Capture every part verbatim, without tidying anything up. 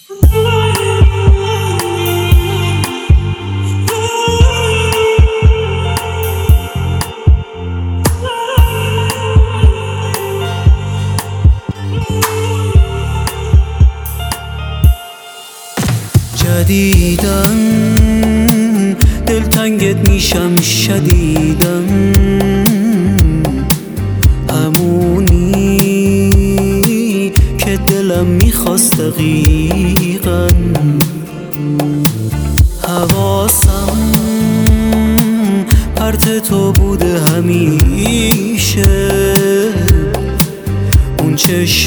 جدیدن دلتنگت میشم شدیدن، همونی که دلم میخواست دقیقا. حواسم پرت تو بوده همیشه، اون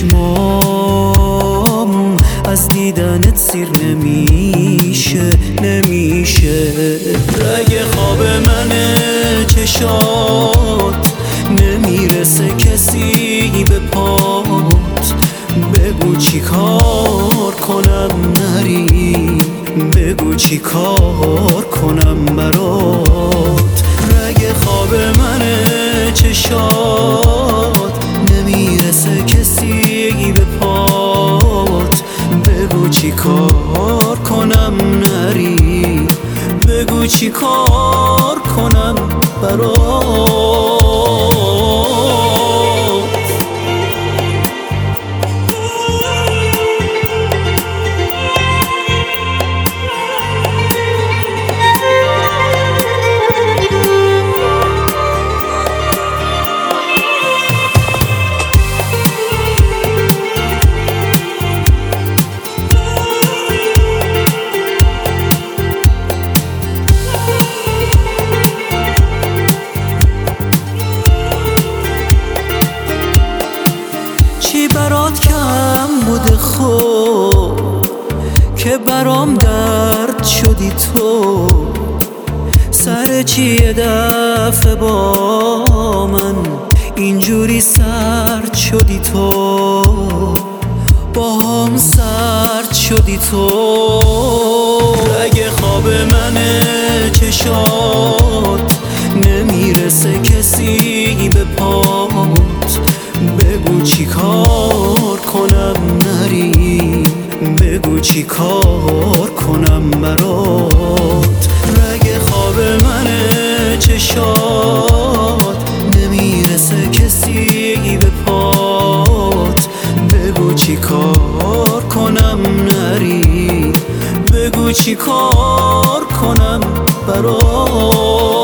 چشمام از دیدنت سیر نمیشه نمیشه. رگ خواب منه چشات، نمیرسه کسی به پات. بگو چی کار کنم نری، بگو چی کار کنم برات. رگ خواب منه چشات، نمیرسه کسی به پات. بگو چی کار کنم نری، بگو چی کار کنم برات. چی برات کم بوده خب که برام درد شدی تو؟ سر چی یه دفعه با من اینجوری سرد شدی تو؟ با هم سرد شدی تو. رگ خواب منه چشات، نمیرسه کسی به پات. بگو چی کار کنم نری، بگو چی کار کنم برات. رگ خواب منه چشات، نمیرسه کسی به پات. بگو چی کار کنم نری، بگو چی کار کنم برات.